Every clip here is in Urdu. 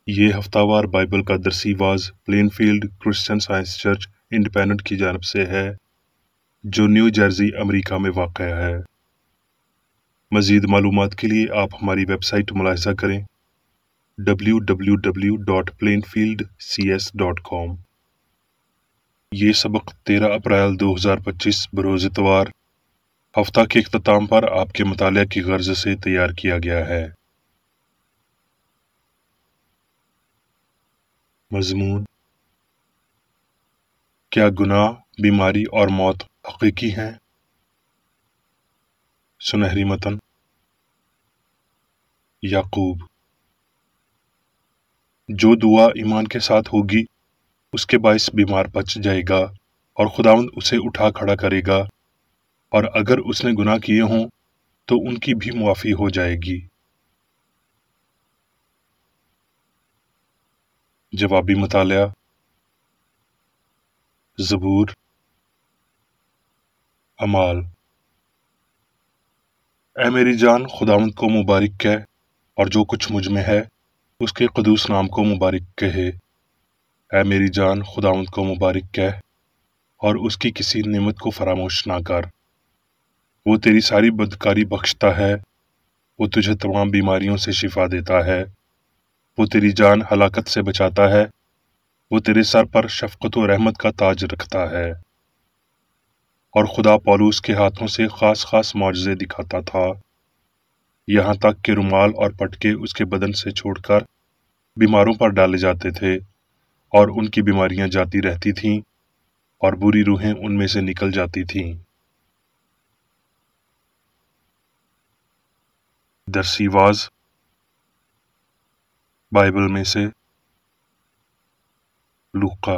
یہ ہفتہ وار بائبل کا درسی واز Plainfield Christian Science church independent کی جانب سے ہے جو نیو جرسی امریکہ میں واقع ہے۔ مزید معلومات کے لیے آپ ہماری ویب سائٹ ملاحظہ کریں www.plainfieldcs.com۔ یہ سبق 13 اپریل 2025 بروز اتوار ہفتہ کے اختتام پر آپ کے مطالعہ کی غرض سے تیار کیا گیا ہے۔ مضمون: کیا گناہ، بیماری اور موت حقیقی ہیں؟ سنہری متن: یعقوب۔ جو دعا ایمان کے ساتھ ہوگی اس کے باعث بیمار بچ جائے گا اور خداوند اسے اٹھا کھڑا کرے گا، اور اگر اس نے گناہ کیے ہوں تو ان کی بھی معافی ہو جائے گی۔ جوابی مطالعہ: زبور، اعمال۔ اے میری جان خداوند کو مبارک کہہ، اور جو کچھ مجھ میں ہے اس کے قدوس نام کو مبارک کہے۔ اے میری جان خداوند کو مبارک کہہ، اور اس کی کسی نعمت کو فراموش نہ کر۔ وہ تیری ساری بدکاری بخشتا ہے، وہ تجھے تمام بیماریوں سے شفا دیتا ہے، وہ تیری جان ہلاکت سے بچاتا ہے، وہ تیرے سر پر شفقت و رحمت کا تاج رکھتا ہے۔ اور خدا پولوس کے ہاتھوں سے خاص خاص معجزے دکھاتا تھا، یہاں تک کہ رومال اور پٹکے اس کے بدن سے چھوڑ کر بیماروں پر ڈالے جاتے تھے، اور ان کی بیماریاں جاتی رہتی تھیں اور بری روحیں ان میں سے نکل جاتی تھیں۔ درسی واز بائبل میں سے لوقا۔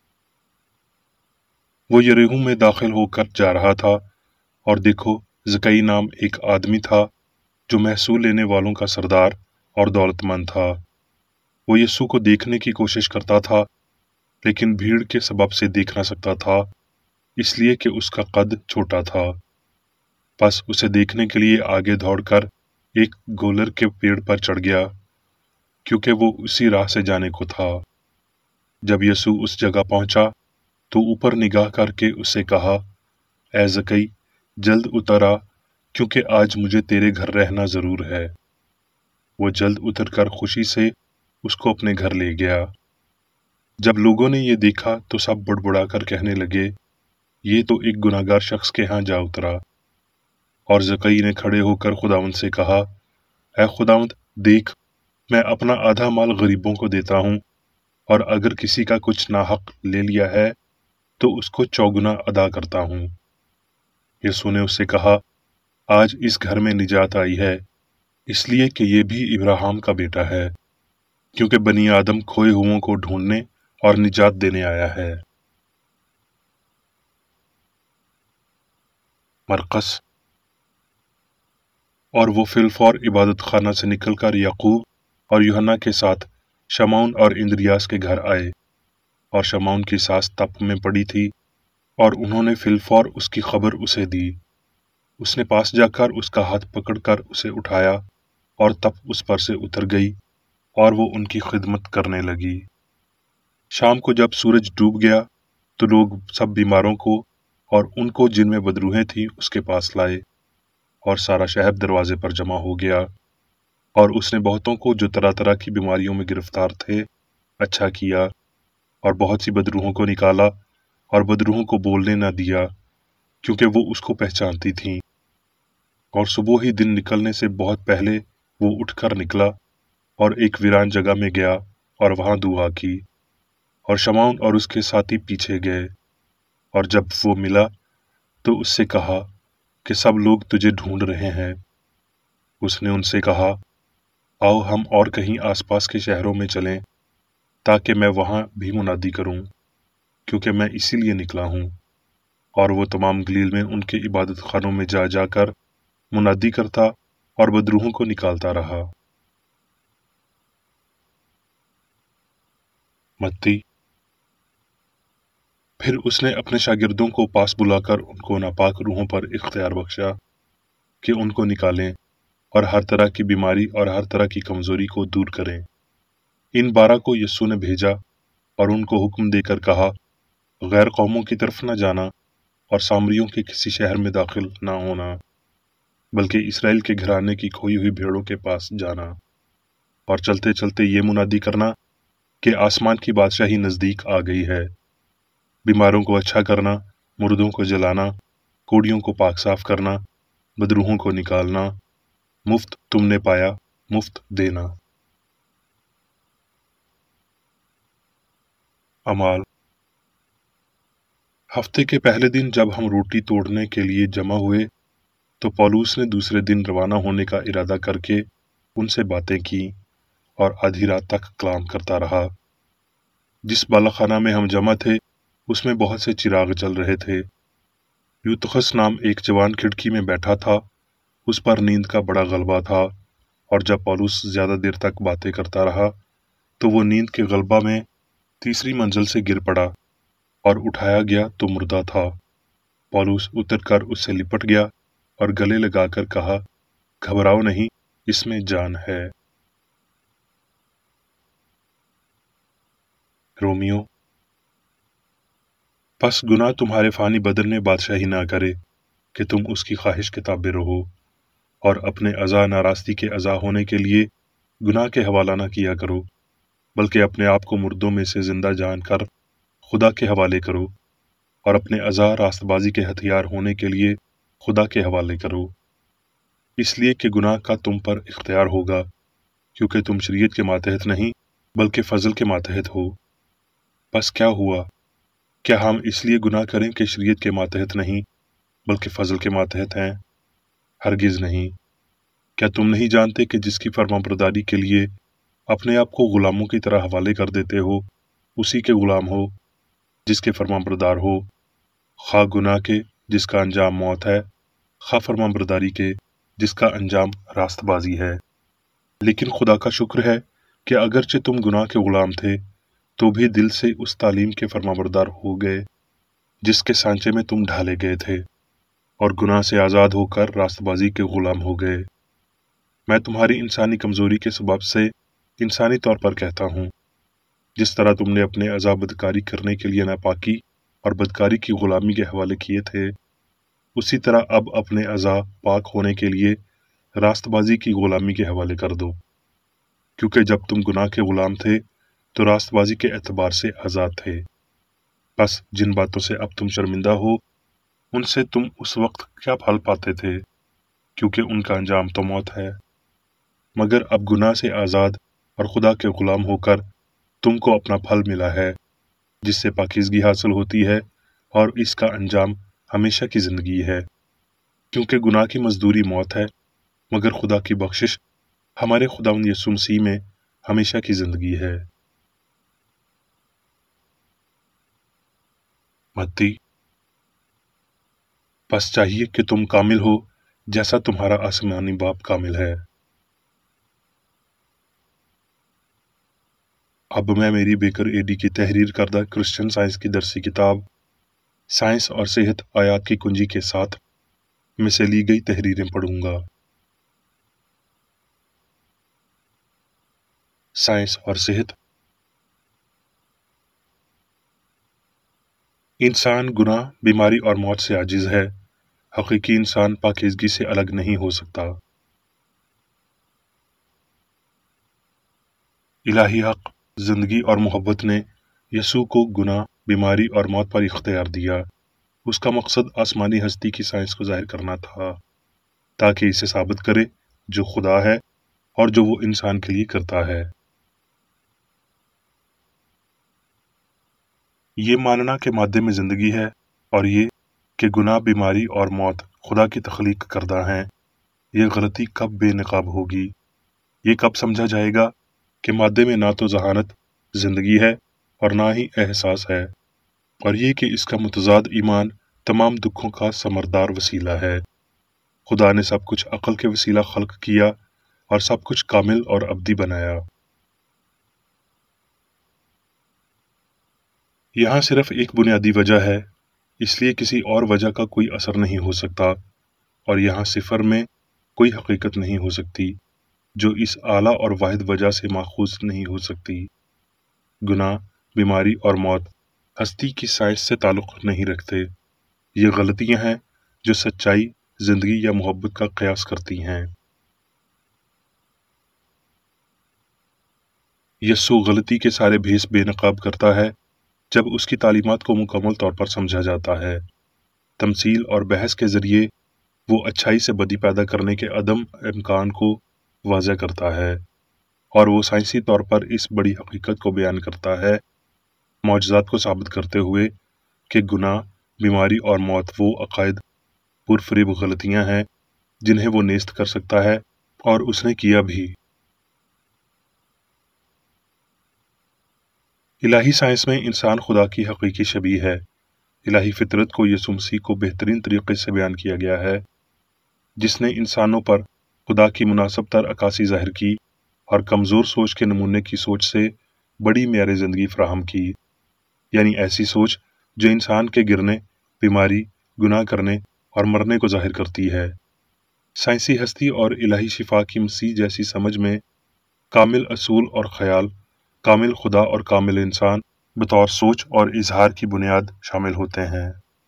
وہ یریحو میں داخل ہو کر جا رہا تھا، اور دیکھو زکئی نام ایک آدمی تھا جو محصول لینے والوں کا سردار اور دولت مند تھا۔ وہ یسوع کو دیکھنے کی کوشش کرتا تھا، لیکن بھیڑ کے سبب سے دیکھ نہ سکتا تھا، اس لیے کہ اس کا قد چھوٹا تھا۔ بس اسے دیکھنے کے لیے آگے دوڑ کر ایک گولر کے پیڑ پر چڑھ گیا، کیونکہ وہ اسی راہ سے جانے کو تھا۔ جب یسوع اس جگہ پہنچا تو اوپر نگاہ کر کے اس سے کہا، اے زکئی جلد اتر آ، کیونکہ آج مجھے تیرے گھر رہنا ضرور ہے۔ وہ جلد اتر کر خوشی سے اس کو اپنے گھر لے گیا۔ جب لوگوں نے یہ دیکھا تو سب بڑبڑا کر کہنے لگے، یہ تو ایک گناہگار شخص کے ہاں جا اترا۔ اور زکئی نے کھڑے ہو کر خداوند سے کہا، اے خداوند دیکھ، میں اپنا آدھا مال غریبوں کو دیتا ہوں، اور اگر کسی کا کچھ ناحق لے لیا ہے تو اس کو چوگنا ادا کرتا ہوں۔ یسوع نے اس سے کہا، آج اس گھر میں نجات آئی ہے، اس لیے کہ یہ بھی ابراہیم کا بیٹا ہے، کیونکہ بنی آدم کھوئے ہوئوں کو ڈھونڈنے اور نجات دینے آیا ہے۔ مرقس۔ اور وہ فی الفور عبادت خانہ سے نکل کر یعقوب اور یوحنا کے ساتھ شمعون اور اندریاس کے گھر آئے، اور شمعون کی ساس تپ میں پڑی تھی، اور انہوں نے فی الفور اس کی خبر اسے دی۔ اس نے پاس جا کر اس کا ہاتھ پکڑ کر اسے اٹھایا، اور تپ اس پر سے اتر گئی، اور وہ ان کی خدمت کرنے لگی۔ شام کو جب سورج ڈوب گیا تو لوگ سب بیماروں کو اور ان کو جن میں بدروحیں تھیں اس کے پاس لائے، اور سارا شہر دروازے پر جمع ہو گیا۔ اور اس نے بہتوں کو جو طرح طرح کی بیماریوں میں گرفتار تھے اچھا کیا، اور بہت سی بدروحوں کو نکالا، اور بدروحوں کو بولنے نہ دیا، کیونکہ وہ اس کو پہچانتی تھیں۔ اور صبح ہی دن نکلنے سے بہت پہلے وہ اٹھ کر نکلا اور ایک ویران جگہ میں گیا اور وہاں دعا کی، اور شمعون اور اس کے ساتھی پیچھے گئے۔ اور جب وہ ملا تو اس سے کہا کہ سب لوگ تجھے ڈھونڈ رہے ہیں۔ اس نے ان سے کہا، آؤ ہم اور کہیں آس پاس کے شہروں میں چلیں، تاکہ میں وہاں بھی منادی کروں، کیونکہ میں اسی لیے نکلا ہوں۔ اور وہ تمام گلیل میں ان کے عبادت خانوں میں جا جا کر منادی کرتا اور بدروحوں کو نکالتا رہا۔ متی۔ پھر اس نے اپنے شاگردوں کو پاس بلا کر ان کو ناپاک روحوں پر اختیار بخشا کہ ان کو نکالیں اور ہر طرح کی بیماری اور ہر طرح کی کمزوری کو دور کریں۔ ان 12 کو यीशु ने भेजा और उनको हुक्म देकर कहा, गैर कौमों की तरफ न जाना और सामरियों के किसी शहर में दाखिल न होना, बल्कि इसराइल के घराने की खोई हुई भेड़ों के पास जाना और चलते चलते ये मुनादी करना कि आसमान की बादशाही नज़दीक आ गई है। बीमारों को अच्छा करना, मुर्दों को जलाना, कोड़ियों को पाक साफ करना, बदरूहों को निकालना, मुफ्त तुमने पाया, मुफ्त देना। अमाल। हफ्ते के पहले दिन जब हम रोटी तोड़ने के लिए जमा हुए तो पौलुस ने दूसरे दिन रवाना होने का इरादा करके उनसे बातें की और आधी रात तक कलाम करता रहा। जिस बालाखाना में हम जमा थे उसमें बहुत से चिराग जल रहे थे। यूतुखस नाम एक जवान खिड़की में बैठा था, उस पर नींद का बड़ा गलबा था, और जब पौलुस ज्यादा देर तक बातें करता रहा तो वो नींद के गलबा में तीसरी मंजिल से गिर पड़ा और उठाया गया तो मुर्दा था। पौलुस उतरकर उससे लिपट गया और गले लगाकर कहा, घबराओ नहीं, इसमें जान है। रोमियो। बस गुनाह तुम्हारे फानी बदन में बादशाही ना करे कि तुम उसकी ख्वाहिश के ताबे रहो, और अपने अज़ा नाराज़गी के अज़ा होने के लिए गुनाह के हवाला ना किया करो, बल्कि अपने आप को मुर्दों में से जिंदा जानकर खुदा के हवाले करो, और अपने अज़ा रास्तबाजी के हथियार होने के लिए खुदा के हवाले करो, इसलिए कि गुनाह का तुम पर इख्तियार होगा, क्योंकि तुम शरीयत के मातहत नहीं बल्कि फजल के मातहत हो। बस क्या हुआ? क्या हम इसलिए गुनाह करें कि शरीयत के मातहत नहीं बल्कि फजल के मातहत हैं? हरगिज नहीं। क्या तुम नहीं जानते कि जिसकी फरमाबरदारी के लिए अपने आप को गुलामों की तरह हवाले कर देते हो, उसी के गुलाम हो जिसके फरमाबरदार हो, खा गुनाह के जिसका अंजाम मौत है, खा फरमाबरदारी के जिसका अंजाम रास्तबाजी है। लेकिन खुदा का शुक्र है कि अगरचे तुम गुनाह के गुलाम थे तो भी दिल से उस तालीम के फरमाबरदार हो गए जिसके सांचे में तुम ढाले गए थे, और गुनाह से आज़ाद होकर रास्तबाजी के गुलाम हो गए। मैं तुम्हारी इंसानी कमजोरी के सबब से इंसानी तौर पर कहता हूँ, जिस तरह तुमने अपने अज़ा बदकारी करने के लिए नापाकी और बदकारी की गुलामी के हवाले किए थे, उसी तरह अब अपने अज़ा पाक होने के लिए रास्तबाजी की गुलामी के हवाले कर दो, क्योंकि जब तुम गुनाह के गुलाम थे तो रास्तबाजी के एतबार से आज़ाद थे। बस जिन बातों से अब तुम शर्मिंदा हो उनसे तुम उस वक्त क्या फल पाते थे, क्योंकि उनका अंजाम तो मौत है। मगर अब गुनाह से आज़ाद और खुदा के गुलाम होकर तुमको अपना फल मिला है, जिससे पाकीज़गी हासिल होती है, और इसका अंजाम हमेशा की जिंदगी है, क्योंकि गुनाह की मजदूरी मौत है, मगर खुदा की बख्शिश हमारे खुदावंद यीशु मसीह में हमेशा की जिंदगी है। मत्ती। बस चाहिए कि तुम कामिल हो जैसा तुम्हारा आसमानी बाप कामिल है। अब मैं मेरी बेकर एडी की तहरीर करदा क्रिश्चियन साइंस की दरसी किताब साइंस और सेहत आयात की कुंजी के साथ में से ली गई तहरीरें पढ़ूंगा। साइंस और सेहत। इंसान गुनाह, बीमारी और मौत से आजिज है। हकीकी इंसान पाकीज़गी से अलग नहीं हो सकता। इलाही हक, जिंदगी और मोहब्बत ने यसू को गुनाह, बीमारी और मौत पर इख्तियार दिया। उसका मकसद आसमानी हस्ती की साइंस को जाहिर करना था, ताकि इसे साबित करे जो खुदा है और जो वो इंसान के लिए करता है। ये मानना कि मादे में जिंदगी है और ये कि गुनाह, बीमारी और मौत खुदा की तख्लीक करदा हैं, ये गलती कब बेनकाब होगी? ये कब समझा जाएगा कि मादे में ना तो जहानत, जिंदगी है और ना ही एहसास है, और ये कि इसका मुतजाद ईमान तमाम दुखों का समरदार वसीला है। खुदा ने सब कुछ अक्ल के वसीला खल्क किया और सब कुछ कामिल और अब्दी बनाया। यहाँ सिर्फ एक बुनियादी वजह है, इसलिए किसी और वजह का कोई असर नहीं हो सकता, और यहाँ सिफर में कोई हकीकत नहीं हो सकती। جو اس اعلیٰ اور واحد وجہ سے ماخوذ نہیں ہو سکتی۔ گناہ، بیماری اور موت ہستی کی سائنس سے تعلق نہیں رکھتے۔ یہ غلطیاں ہیں جو سچائی، زندگی یا محبت کا قیاس کرتی ہیں۔ یسوع غلطی کے سارے بھیس بے نقاب کرتا ہے جب اس کی تعلیمات کو مکمل طور پر سمجھا جاتا ہے۔ تمثیل اور بحث کے ذریعے وہ اچھائی سے بدی پیدا کرنے کے عدم امکان کو واضح کرتا ہے، اور وہ سائنسی طور پر اس بڑی حقیقت کو بیان کرتا ہے، معجزات کو ثابت کرتے ہوئے کہ گناہ، بیماری اور موت وہ عقائد پرفریب غلطیاں ہیں جنہیں وہ نیست کر سکتا ہے، اور اس نے کیا بھی۔ الہی سائنس میں انسان خدا کی حقیقی شبیہ ہے۔ الہی فطرت کو یسوع مسیح کو بہترین طریقے سے بیان کیا گیا ہے، جس نے انسانوں پر خدا کی مناسب تر عکاسی ظاہر کی اور کمزور سوچ کے نمونے کی سوچ سے بڑی معیار زندگی فراہم کی، یعنی ایسی سوچ جو انسان کے گرنے، بیماری، گناہ کرنے اور مرنے کو ظاہر کرتی ہے۔ سائنسی ہستی اور الہی شفا کی مسیح جیسی سمجھ میں کامل اصول اور خیال، کامل خدا اور کامل انسان بطور سوچ اور اظہار کی بنیاد شامل ہوتے ہیں۔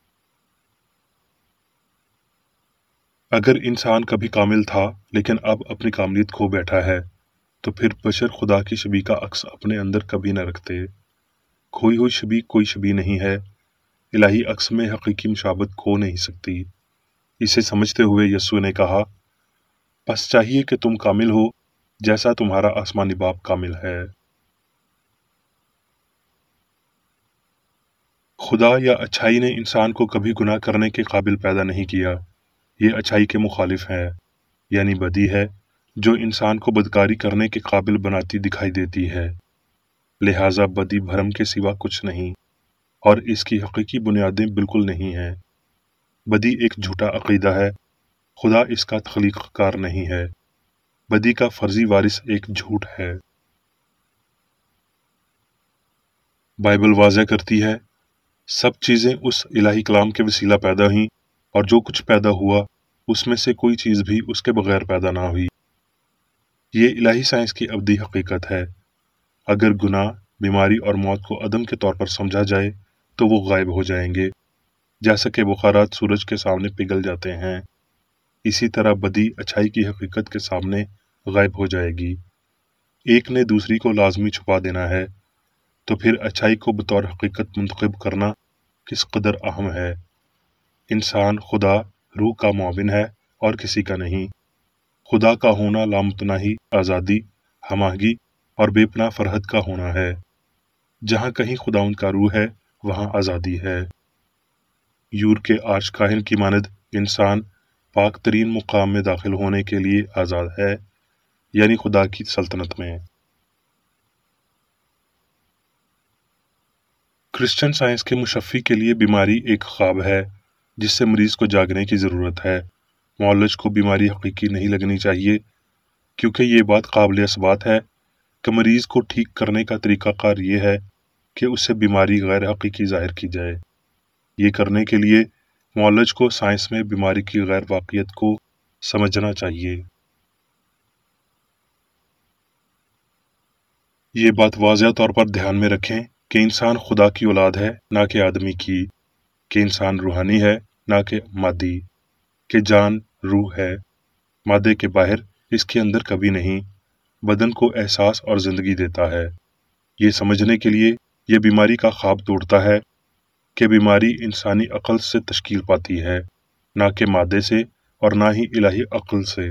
اگر انسان کبھی کامل تھا لیکن اب اپنی کاملیت کھو بیٹھا ہے، تو پھر بشر خدا کی شبیہ کا عکس اپنے اندر کبھی نہ رکھتے۔ کھوئی ہوئی شبیہ کوئی شبیہ نہیں ہے، الہی عکس میں حقیقی مشابہت کھو نہیں سکتی۔ اسے سمجھتے ہوئے یسوع نے کہا، بس چاہیے کہ تم کامل ہو جیسا تمہارا آسمانی باپ کامل ہے۔ خدا یا اچھائی نے انسان کو کبھی گناہ کرنے کے قابل پیدا نہیں کیا۔ یہ اچھائی کے مخالف ہے، یعنی بدی ہے جو انسان کو بدکاری کرنے کے قابل بناتی دکھائی دیتی ہے۔ لہٰذا بدی بھرم کے سوا کچھ نہیں، اور اس کی حقیقی بنیادیں بالکل نہیں ہیں۔ بدی ایک جھوٹا عقیدہ ہے، خدا اس کا تخلیق کار نہیں ہے۔ بدی کا فرضی وارث ایک جھوٹ ہے۔ بائبل واضح کرتی ہے، سب چیزیں اس الہی کلام کے وسیلہ پیدا ہوئیں، اور جو کچھ پیدا ہوا اس میں سے کوئی چیز بھی اس کے بغیر پیدا نہ ہوئی۔ یہ الہی سائنس کی ابدی حقیقت ہے۔ اگر گناہ، بیماری اور موت کو عدم کے طور پر سمجھا جائے تو وہ غائب ہو جائیں گے، جیسا کہ بخارات سورج کے سامنے پگھل جاتے ہیں۔ اسی طرح بدی اچھائی کی حقیقت کے سامنے غائب ہو جائے گی۔ ایک نے دوسری کو لازمی چھپا دینا ہے، تو پھر اچھائی کو بطور حقیقت منتخب کرنا کس قدر اہم ہے۔ انسان خدا، روح کا معاون ہے اور کسی کا نہیں۔ خدا کا ہونا لامتناہی آزادی، ہم آہنگی اور بے پناہ فرحت کا ہونا ہے۔ جہاں کہیں خداوند کا روح ہے وہاں آزادی ہے۔ یور کے آرش کاہن کی مانند انسان پاک ترین مقام میں داخل ہونے کے لیے آزاد ہے، یعنی خدا کی سلطنت میں۔ کرسچن سائنس کے مشفی کے لیے بیماری ایک خواب ہے جس سے مریض کو جاگنے کی ضرورت ہے۔ معالج کو بیماری حقیقی نہیں لگنی چاہیے، کیونکہ یہ بات قابل اثبات ہے کہ مریض کو ٹھیک کرنے کا طریقہ کار یہ ہے کہ اس سے بیماری غیر حقیقی ظاہر کی جائے۔ یہ کرنے کے لیے معالج کو سائنس میں بیماری کی غیر واقعیت کو سمجھنا چاہیے۔ یہ بات واضح طور پر دھیان میں رکھیں کہ انسان خدا کی اولاد ہے نہ کہ آدمی کی، کہ انسان روحانی ہے نہ کہ مادی، کہ جان روح ہے، مادے کے باہر، اس کے اندر کبھی نہیں، بدن کو احساس اور زندگی دیتا ہے۔ یہ سمجھنے کے لیے یہ بیماری کا خواب توڑتا ہے کہ بیماری انسانی عقل سے تشکیل پاتی ہے، نہ کہ مادے سے اور نہ ہی الہی عقل سے۔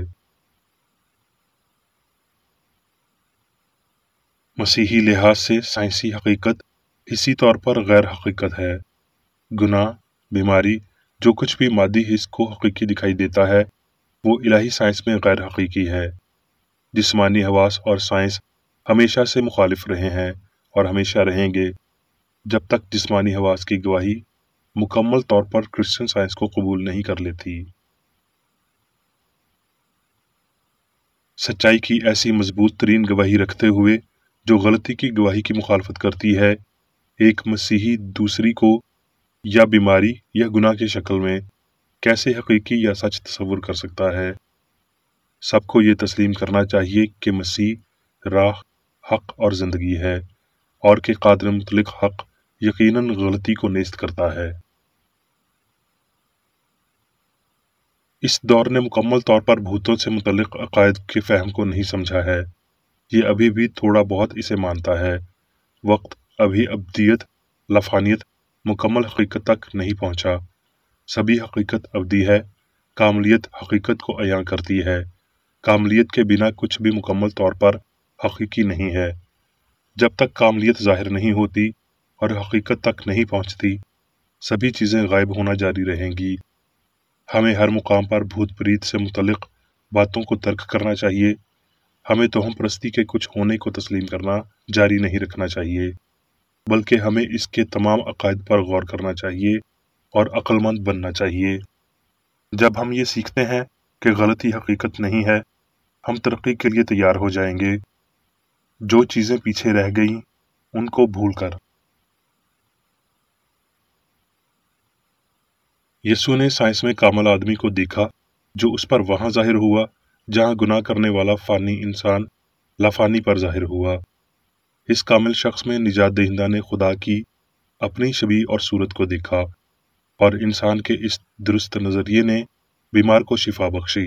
مسیحی لحاظ سے سائنسی حقیقت اسی طور پر غیر حقیقت ہے۔ گناہ، بیماری، جو کچھ بھی مادی حس کو حقیقی دکھائی دیتا ہے وہ الہی سائنس میں غیر حقیقی ہے۔ جسمانی حواس اور سائنس ہمیشہ سے مخالف رہے ہیں اور ہمیشہ رہیں گے جب تک جسمانی حواس کی گواہی مکمل طور پر کرسچن سائنس کو قبول نہیں کر لیتی۔ سچائی کی ایسی مضبوط ترین گواہی رکھتے ہوئے جو غلطی کی گواہی کی مخالفت کرتی ہے، ایک مسیحی دوسری کو یا بیماری یا گناہ کی شکل میں کیسے حقیقی یا سچ تصور کر سکتا ہے؟ سب کو یہ تسلیم کرنا چاہیے کہ مسیح راہ، حق اور زندگی ہے، اور کہ قادر مطلق حق یقیناً غلطی کو نیست کرتا ہے۔ اس دور نے مکمل طور پر بھوتوں سے متعلق عقائد کے فہم کو نہیں سمجھا ہے۔ یہ ابھی بھی تھوڑا بہت اسے مانتا ہے۔ وقت ابھی ابدیت، لفانیت، مکمل حقیقت تک نہیں پہنچا۔ سبھی حقیقت ابدی ہے۔ کاملیت حقیقت کو عیاں کرتی ہے۔ کاملیت کے بنا کچھ بھی مکمل طور پر حقیقی نہیں ہے۔ جب تک کاملیت ظاہر نہیں ہوتی اور حقیقت تک نہیں پہنچتی، سبھی چیزیں غائب ہونا جاری رہیں گی۔ ہمیں ہر مقام پر بھوت پریت سے متعلق باتوں کو ترک کرنا چاہیے۔ ہمیں توہم پرستی کے کچھ ہونے کو تسلیم کرنا جاری نہیں رکھنا چاہیے، بلکہ ہمیں اس کے تمام عقائد پر غور کرنا چاہیے اور عقل مند بننا چاہیے۔ جب ہم یہ سیکھتے ہیں کہ غلطی حقیقت نہیں ہے، ہم ترقی کے لیے تیار ہو جائیں گے۔ جو چیزیں پیچھے رہ گئیں ان کو بھول کر۔ یسوع نے سائنس میں کامل آدمی کو دیکھا جو اس پر وہاں ظاہر ہوا جہاں گناہ کرنے والا فانی انسان لافانی پر ظاہر ہوا۔ اس کامل شخص میں نجات دہندہ نے خدا کی اپنی شبیہ اور صورت کو دیکھا، اور انسان کے اس درست نظریے نے بیمار کو شفا بخشی۔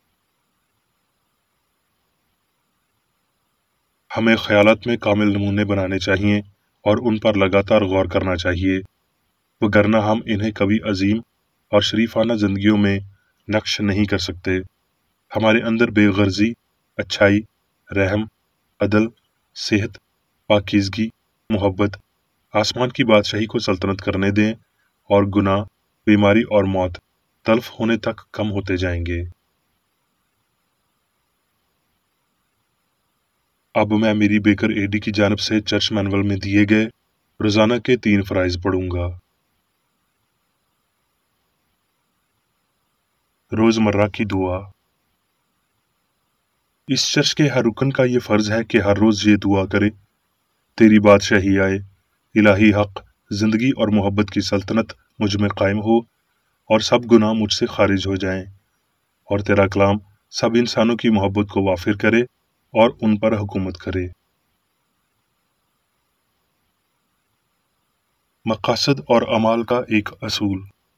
ہمیں خیالات میں کامل نمونے بنانے چاہیے اور ان پر لگاتار غور کرنا چاہیے، وگرنہ ہم انہیں کبھی عظیم اور شریفانہ زندگیوں میں نقش نہیں کر سکتے۔ ہمارے اندر بے غرضی، اچھائی، رحم، عدل، صحت، پاکیزگی، محبت، آسمان کی بادشاہی کو سلطنت کرنے دیں، اور گناہ، بیماری اور موت تلف ہونے تک کم ہوتے جائیں گے۔ اب میں میری بیکر ایڈی کی جانب سے چرچ مینول میں دیے گئے روزانہ کے 3 فرائض پڑھوں گا۔ روزمرہ کی دعا۔ اس چرچ کے ہر رکن کا یہ فرض ہے کہ ہر روز یہ دعا کرے: تیری بادشاہی آئے، الہی حق، زندگی اور محبت کی سلطنت مجھ میں قائم ہو، اور سب گناہ مجھ سے خارج ہو جائیں، اور تیرا کلام سب انسانوں کی محبت کو وافر کرے اور ان پر حکومت کرے۔ مقاصد اور اعمال کا ایک اصول۔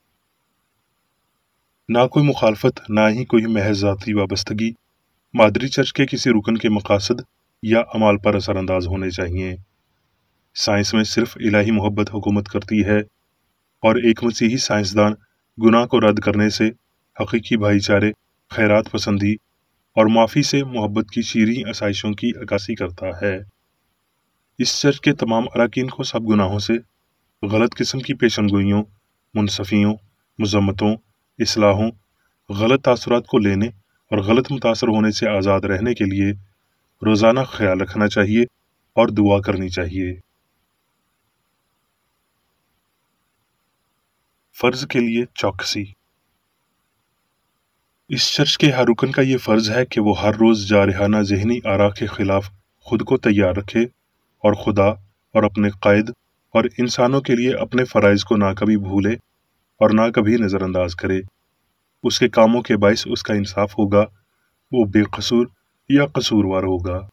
نہ کوئی مخالفت، نہ ہی کوئی محض ذاتی وابستگی مادری چرچ کے کسی رکن کے مقاصد یا اعمال پر اثر انداز ہونے چاہیے۔ سائنس میں صرف الہی محبت حکومت کرتی ہے، اور ایک مسیحی سائنسدان گناہ کو رد کرنے سے، حقیقی بھائی چارے، خیرات پسندی اور معافی سے محبت کی شیریں آسائشوں کی عکاسی کرتا ہے۔ اس چرچ کے تمام اراکین کو سب گناہوں سے، غلط قسم کی پیشن گوئیوں، منصفیوں، مذمتوں، اصلاحوں، غلط تاثرات کو لینے اور غلط متاثر ہونے سے آزاد رہنے کے لیے روزانہ خیال رکھنا چاہیے اور دعا کرنی چاہیے۔ فرض کے لیے چوکسی۔ اس چرچ کے ہر رکن کا یہ فرض ہے کہ وہ ہر روز جارحانہ ذہنی آراء کے خلاف خود کو تیار رکھے، اور خدا اور اپنے قائد اور انسانوں کے لیے اپنے فرائض کو نہ کبھی بھولے اور نہ کبھی نظر انداز کرے۔ اس کے کاموں کے باعث اس کا انصاف ہوگا، وہ بے قصور یا قصوروار ہوگا۔